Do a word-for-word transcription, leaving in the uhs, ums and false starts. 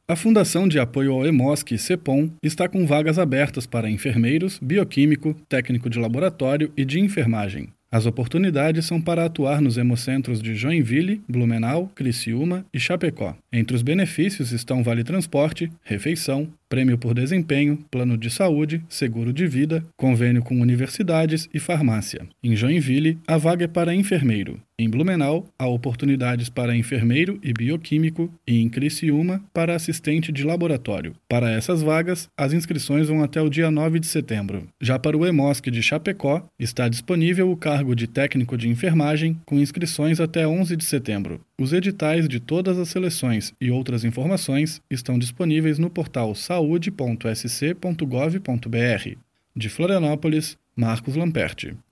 A Fundação de Apoio ao EMOSC, CEPOM, está com vagas abertas para enfermeiros, bioquímico, técnico de laboratório e de enfermagem. As oportunidades são para atuar nos hemocentros de Joinville, Blumenau, Criciúma e Chapecó. Entre os benefícios estão vale transporte, refeição, prêmio por desempenho, plano de saúde, seguro de vida, convênio com universidades e farmácia. Em Joinville, a vaga é para enfermeiro. Em Blumenau, há oportunidades para enfermeiro e bioquímico e em Criciúma, para assistente de laboratório. Para essas vagas, as inscrições vão até o dia nove de setembro. Já para o EMOSC de Chapecó, está disponível o cargo de técnico de enfermagem com inscrições até onze de setembro. Os editais de todas as seleções e outras informações estão disponíveis no portal saúde ponto s c ponto gov ponto b r. De Florianópolis, Marcos Lamperti.